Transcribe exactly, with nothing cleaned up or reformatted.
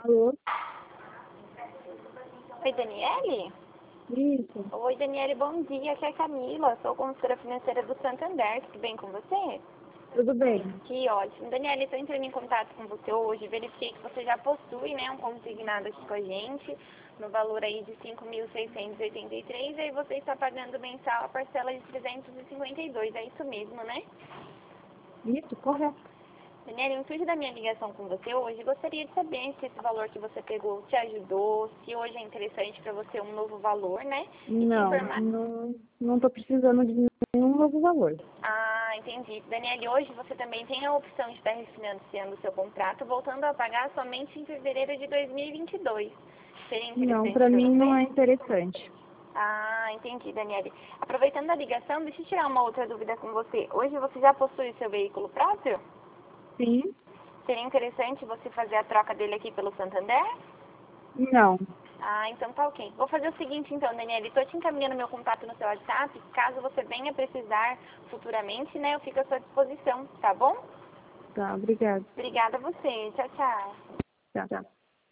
Alô? Oi, Daniele? Isso. Oi, Daniele, bom dia. Aqui é a Camila, sou consultora financeira do Santander. Tudo bem com você? Tudo bem? Que ótimo. Daniele, estou entrando em contato com você hoje. Verifiquei que você já possui, né, um consignado aqui com a gente, no valor aí de cinco mil seiscentos e oitenta e três, e aí você está pagando mensal a parcela de trezentos e cinquenta e dois. É isso mesmo, né? Isso, correto. Daniela, o intuito da minha ligação com você hoje, gostaria de saber se esse valor que você pegou te ajudou, se hoje é interessante para você um novo valor, né? E te Não, informar. não, não tô precisando de nenhum novo valor. Ah, entendi. Daniela, hoje você também tem a opção de estar refinanciando o seu contrato, voltando a pagar somente em fevereiro de dois mil e vinte e dois. Seria Não, interessante pra para mim não você? é interessante. Ah, entendi, Daniele. Aproveitando a ligação, deixa eu tirar uma outra dúvida com você. Hoje você já possui o seu veículo próprio? Sim? Seria interessante você fazer a troca dele aqui pelo Santander? Não. Ah, então tá ok. Vou fazer o seguinte então, Daniela, estou te encaminhando meu contato no seu WhatsApp. Caso você venha precisar futuramente, né, eu fico à sua disposição, tá bom? Tá, obrigada. Obrigada a você. Tchau, tchau. Tchau, tchau.